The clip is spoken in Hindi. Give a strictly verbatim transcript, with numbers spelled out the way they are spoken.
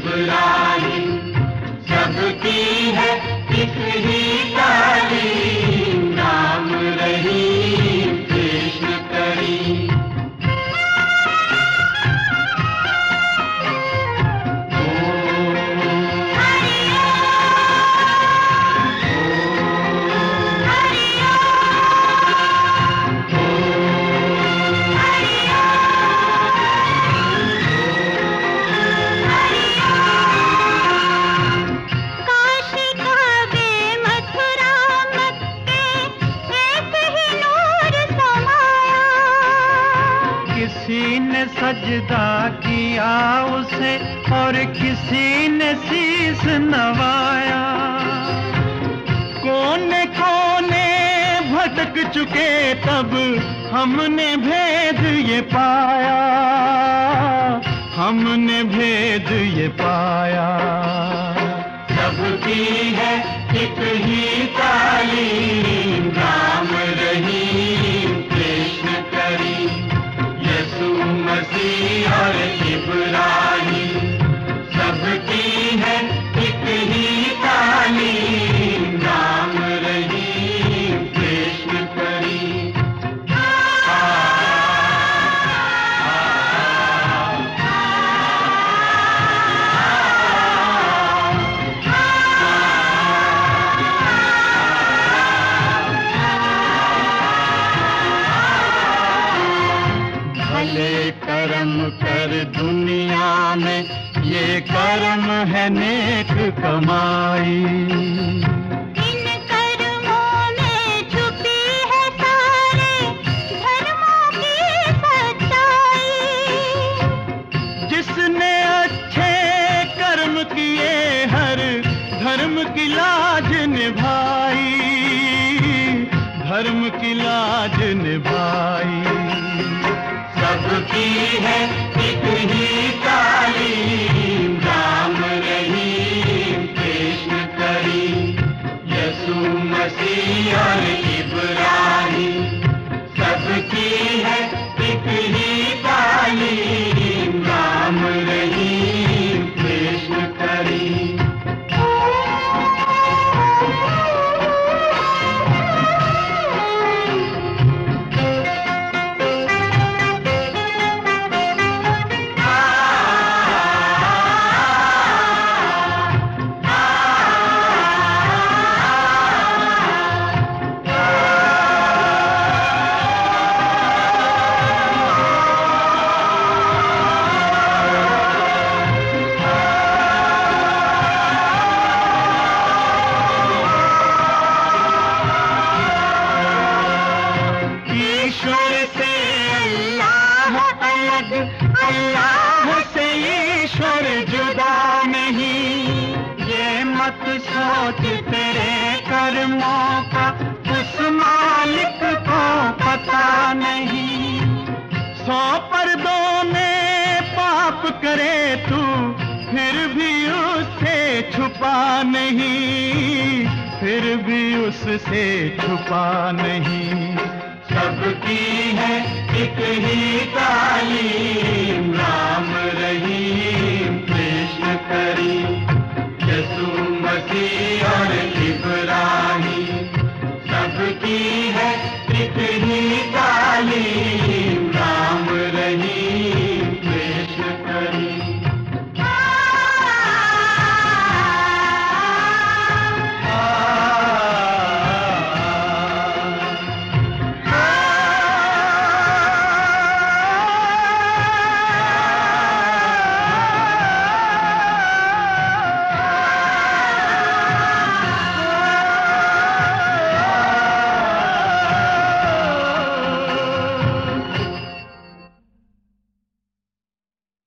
इब्राहिम, सबकी है एक ही तालीम, राम रहीम कृष्ण करीम। किसी ने सजदा किया उसे और किसी ने शीस नवाया। कोने कोने भटक चुके तब हमने भेद ये पाया, हमने भेद ये पाया। सबकी है एक ही तालीम, राम रहीम कृष्ण करीम। यसू मसीह और इब्राहिम, सबकी है एक ही तालीम, राम रहीम कृष्ण करीम। भले कर्म कर दुनिया में, ये कर्म है नेक कमाई। इन कर्मों में छुपी है सारे धर्मों की सच्चाई। जिसने अच्छे कर्म किए हर धर्म की लाज निभाई, धर्म की लाज निभाई। सबकी है एक ही तालीम, राम रहीम कृष्ण करीम। यसू मसीह और इब्राहिम, सबकी है एक ही तालीम, राम रहीम कृष्ण करीम। अल्लाह से ईश्वर जुदा नहीं, ये मत सोच तेरे कर्मों का उस मालिक को पता नहीं। सौ पर्दों में पाप करे तू फिर भी उससे छुपा नहीं, फिर भी उससे छुपा नहीं। सबकी है एक ही तालीम,